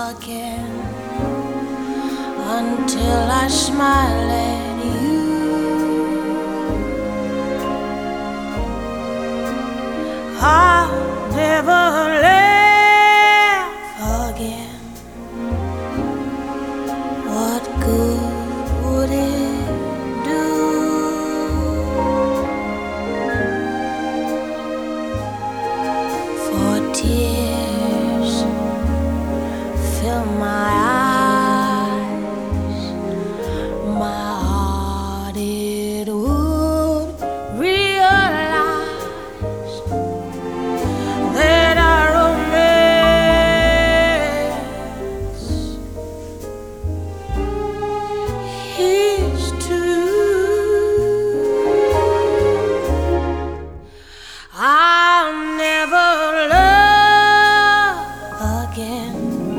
again until I smile at you. I'll never laugh again. What good would it do? For tears fill my eyes, my heart it would realize that our romance is true. I'll never love again.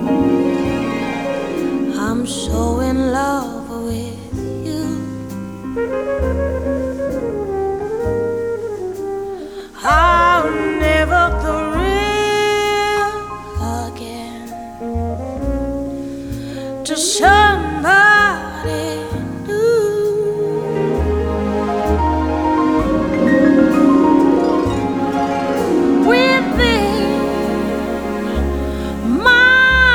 I'm so in love with you. I'll never thrill again to somebody new. Within my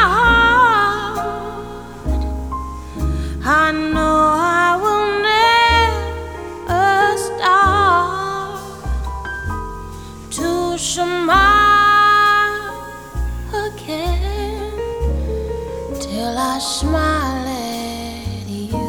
heart, I know I will never start to smile again till I smile at you.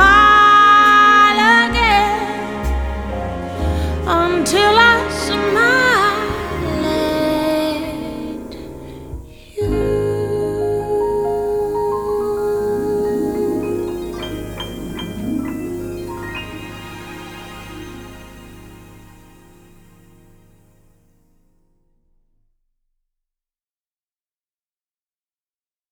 Smile again until I smile.